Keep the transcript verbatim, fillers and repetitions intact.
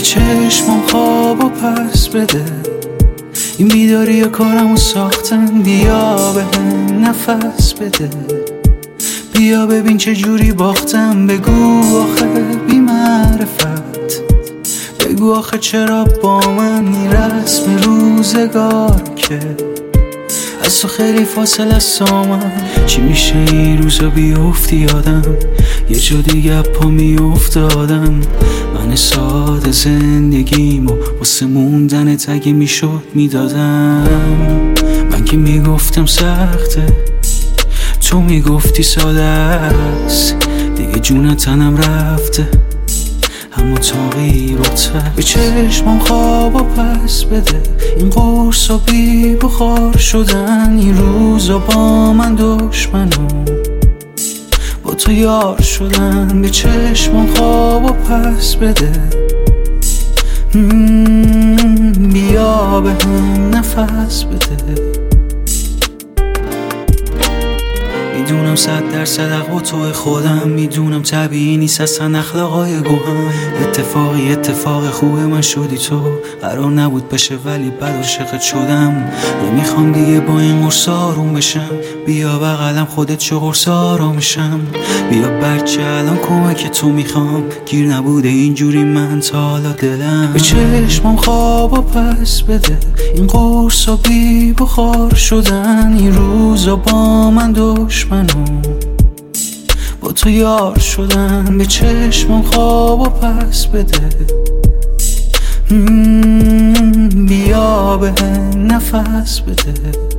چشمم خواب و پس بده، این بیداری و کارمو ساختن. بیا به هم نفس بده، بیا ببین چه جوری باختم. بگو آخه بی معرفت، بگو آخه چرا با من این رسم روزگار که از تو خیلی فاصله سامم. چی میشه این روزا بیفتی یادم، یه جا دیگه پا میافتادم. من ساده زندگیمو واسه موندن تگه میشد میدادم. من که میگفتم سخته، تو میگفتی ساده است. دیگه جون تنم رفته، اما تاقی باتر. به چشمم خواب و پس بده، این قرص و بی بخار شدن. این روزا با من دشمنو با تو یار شدن. به چشمم خواب و پس بده، بیا به هم نفس بده. میدونم صد درصد حق تو خودم، میدونم طبیعی نیست اصلا اخلاقای گوهم. اتفاقی اتفاق خوب من شدی تو، قرار نبود بشه ولی بد عاشقت شدم. نمیخوام دیگه با این قرص آروم بشم، بیا بغلم خودت چه قرص آرامشم. بیا بچه الان کمک تو میخوام، گیر نبوده اینجوری من تا حالا دلم. به چشمم خواب و پس بده، این قرص و بی بخار شدن. این روزا با من دشمنو با تو یار شدن. به چشمم خواب و پس بده، بیا به هم نفس بده.